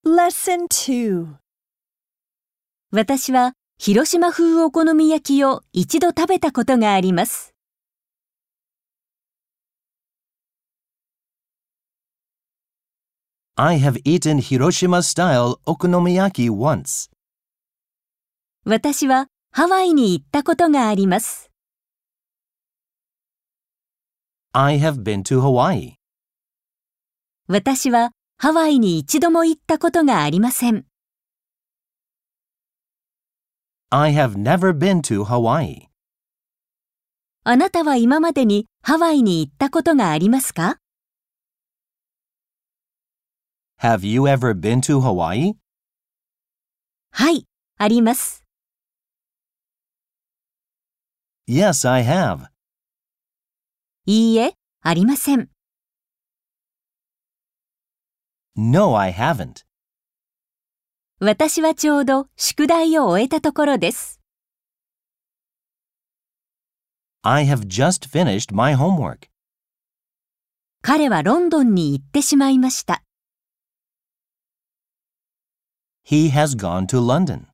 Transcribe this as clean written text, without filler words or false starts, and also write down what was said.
Lesson 2. 私は広島風お好み焼きを一度食べたことがあります。 I have eaten Hiroshima-style okonomiyaki once. 私はハワイに行ったことがあります。 I have been to Hawaii. 私はハワイに一度も行ったことがありません。 I have never been to Hawaii. あなたは今までにハワイに行ったことがありますか？ Have you ever been to Hawaii? はい、あります。 Yes, I have. いいえ、ありません。 No, I haven't. 私はちょうど宿題を終えたところです。 I have just finished my homework. 彼はロンドンに行ってしまいました。 He has gone to London.